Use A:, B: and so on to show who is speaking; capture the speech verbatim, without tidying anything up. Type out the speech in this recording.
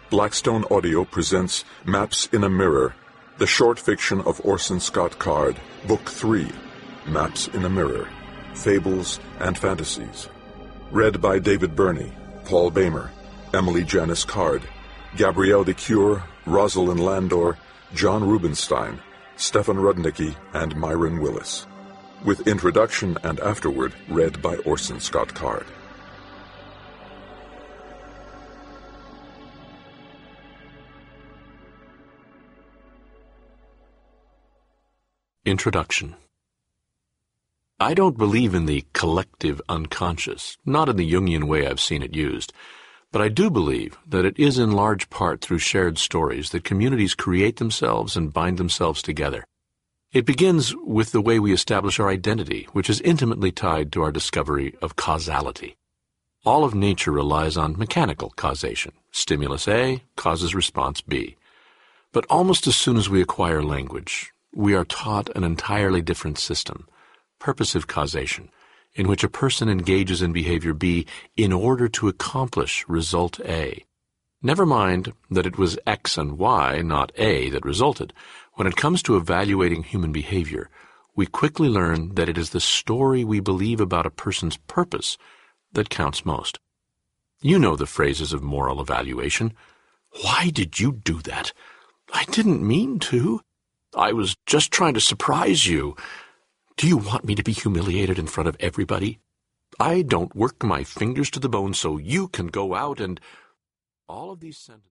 A: Blackstone Audio presents Maps in a Mirror, the short fiction of Orson Scott Card, Book three, Maps in a Mirror, Fables and Fantasies. Read by David Burney, Paul Bamer, Emily Janice Card, Gabrielle de Cure, Rosalind Landor, John Rubinstein, Stefan Rudnicki, and Myron Willis. With introduction and afterword read by Orson Scott Card.
B: Introduction. I don't believe in the collective unconscious, not in the Jungian way I've seen it used, but I do believe that it is in large part through shared stories that communities create themselves and bind themselves together. It begins with the way we establish our identity, which is intimately tied to our discovery of causality. All of nature relies on mechanical causation. Stimulus A causes response B. But almost as soon as we acquire language, we are taught an entirely different system, purposive causation, in which a person engages in behavior B in order to accomplish result A. Never mind that it was X and Y, not A, that resulted. When it comes to evaluating human behavior, we quickly learn that it is the story we believe about a person's purpose that counts most. You know the phrases of moral evaluation. Why did you do that? I didn't mean to. I was just trying to surprise you. Do you want me to be humiliated in front of everybody? I don't work my fingers to the bone so you can go out and... All of these sentences...